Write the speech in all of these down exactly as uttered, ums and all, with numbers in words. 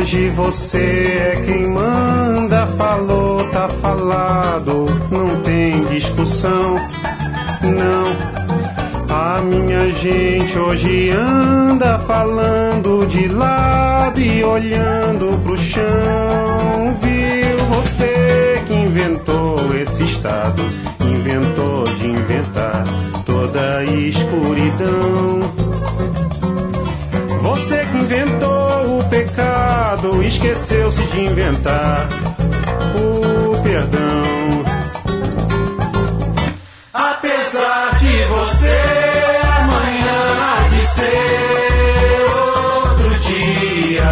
Hoje você é quem manda, falou, tá falado, não tem discussão, não. A minha gente hoje anda falando de lado e olhando pro chão. Viu você que inventou esse estado, inventou de inventar toda a escuridão. Você que inventou o pecado, esqueceu-se de inventar o perdão. Apesar de você, amanhã há de ser outro dia.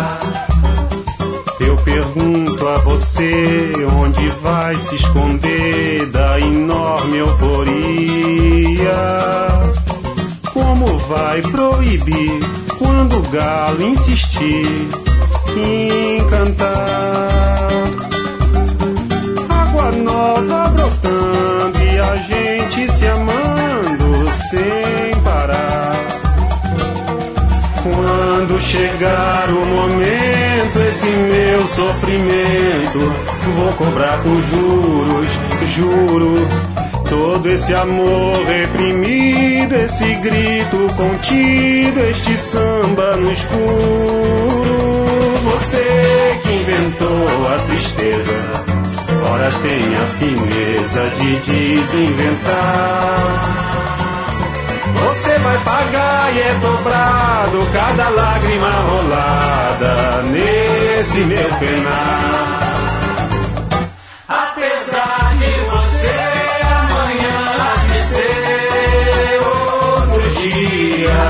Eu pergunto a você, onde vai se esconder da enorme euforia? Como vai proibir quando o galo insistir em cantar? Água nova brotando e a gente se amando sem parar. Quando chegar o momento, esse meu sofrimento vou cobrar com juros, juro. Todo esse amor reprimido, esse grito contido, este samba no escuro. Você que inventou a tristeza, ora tem a fineza de desinventar. Você vai pagar e é dobrado cada lágrima rolada nesse meu penar. Apesar de você, amanhã há de ser outro dia.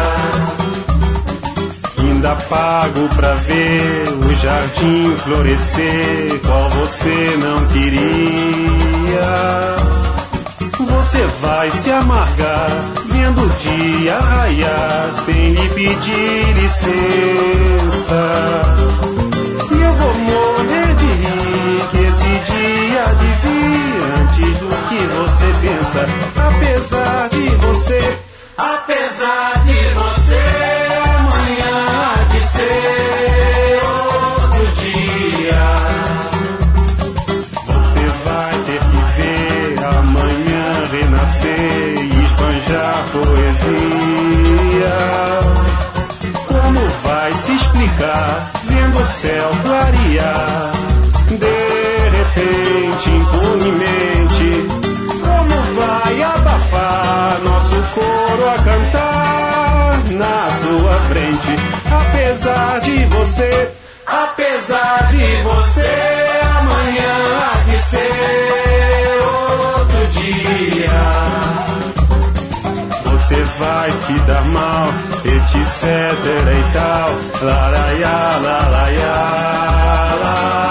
Ainda pago pra ver o jardim florescer, qual você não queria. Você vai se amargar vendo o dia raiar sem lhe pedir licença. E eu vou morrer de rir que esse dia há de vir antes do que você pensa. Apesar de você, apesar de você, amanhã há de ser outro dia. Você vai ter que ver amanhã renascer e esbanjar poesia. Como vai se explicar vendo o céu clarear de repente, impunemente? Como vai abafar nosso coro a cantar na sua frente? Apesar de você, apesar de você, amanhã há de ser outro dia. Você vai se dar mal, etc e tal. La la ya, la la ya, la.